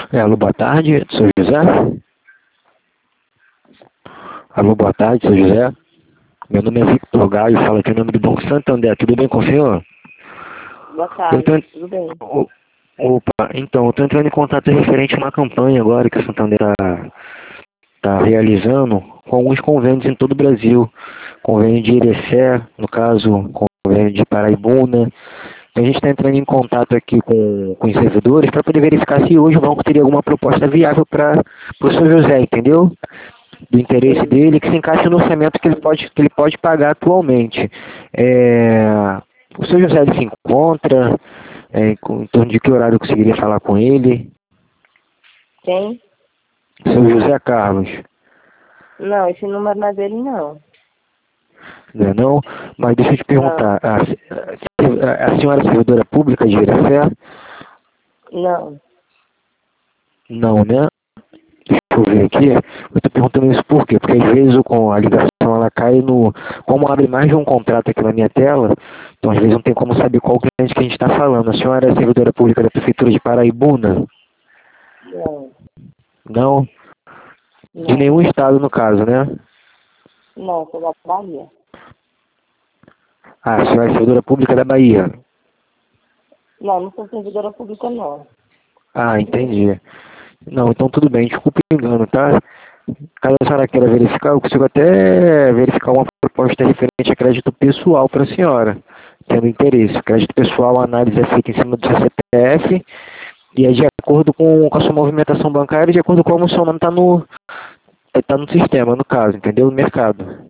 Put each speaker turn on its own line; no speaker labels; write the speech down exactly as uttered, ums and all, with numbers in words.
É, alô, boa tarde, sou José. Alô, boa tarde, sou José. Meu nome é Victor Gaio, falo aqui em nome do Banco Santander. Tudo bem com o senhor?
Boa
Eu tô...
tarde, tudo bem?
O- Opa, então, eu estou entrando em contato referente a uma campanha agora que a Santander está tá realizando com alguns convênios em todo o Brasil. Convênio de Irecê, no caso, convênio de Paraibuna. A gente está entrando em contato aqui com, com os servidores para poder verificar se hoje o banco teria alguma proposta viável para o senhor José, entendeu? Do interesse
Sim.
dele, que se encaixe no orçamento que ele pode, que ele pode pagar atualmente. É, o senhor José ele se encontra, é, com- em torno de que horário eu conseguiria falar com ele?
Quem?
O senhor José Carlos,
Não, esse número não é dele, não.
não é não? Mas deixa eu te
Não,
perguntar, a, a, a senhora é servidora pública de Iracema?
não.
Não, né? Deixa eu ver aqui. Eu estou perguntando isso por quê? Porque às vezes o- com a ligação ela cai no... Como abre mais de um contrato aqui na minha tela, então às vezes não tem como saber qual cliente que a gente está falando. A senhora é servidora pública da Prefeitura de Paraibuna?
Não,
Não? De
não.
nenhum estado no caso, né?
Não, sou da Bahia.
Ah, a senhora é servidora pública da Bahia.
Não, não sou servidora pública, não.
Ah, entendi. Não, então tudo bem, desculpe o engano, tá? Caso a senhora queira verificar, eu consigo até verificar uma proposta referente a crédito pessoal para a senhora, tendo interesse. Crédito pessoal, a análise é feita em cima do seu C P F e é de acordo com, com a sua movimentação bancária e de acordo com como o seu nome está no, tá no sistema, no caso, entendeu? No mercado.